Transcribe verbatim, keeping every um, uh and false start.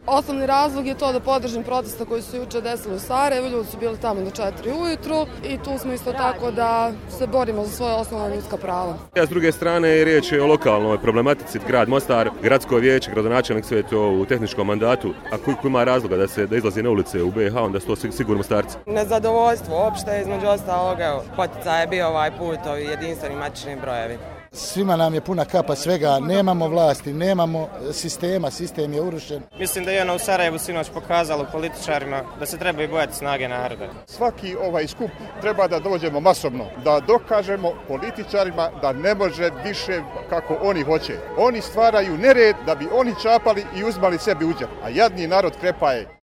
Osnovni razlog je to da podržim protesta koji su juče desili u Sarajevu, ljudi su bili tamo do četiri ujutru i tu smo isto tako da se borimo za svoje osnovna ljudska prava. S druge strane, riječ je o lokalnoj problematici. Grad Mostar, gradsko vijeće, gradonačelnik sve to u tehničkom mandatu, a koji ima razloga da se da izlazi na ulice u B iH, onda su to sigurno Mostarci. Nezadovoljstvo opšte, između ostalog, poticaj je bio ovaj put, ovi jedinstveni matični brojevi. Svima nam je puna kapa svega, nemamo vlasti, nemamo sistema, sistem je urušen. Mislim da je ono u Sarajevu sinoć pokazalo političarima da se trebaju bojati snage naroda. Svaki ovaj skup treba da dođemo masovno, da dokažemo političarima da ne može više kako oni hoće. Oni stvaraju nered da bi oni čapali i uzmali sebi u džep, a jadni narod krepa je.